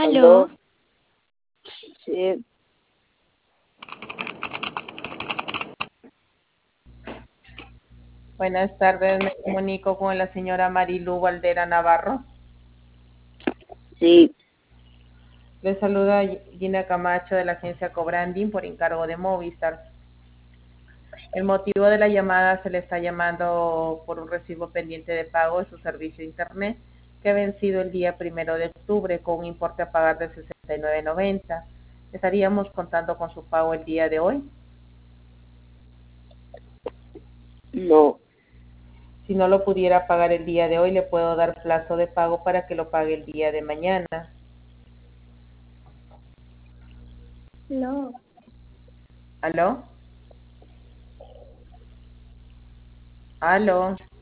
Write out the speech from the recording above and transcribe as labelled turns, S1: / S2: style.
S1: Aló,
S2: Aló,
S1: sí,
S3: Buenas tardes, me comunico con la señora Marilu Valdera Navarro.
S1: sí,
S3: Le saluda Gina Camacho de la agencia Cobranding por encargo de Movistar. El motivo de la llamada se le está llamando por un recibo pendiente de pago de su servicio de internet que ha vencido el día 1 de octubre con un importe a pagar de 69.90. Estaríamos contando con su pago el día de hoy.
S1: no,
S3: Si no lo pudiera pagar el día de hoy, le puedo dar plazo de pago para que lo pague el día de mañana.
S2: no,
S3: ¿Aló? ¿Aló?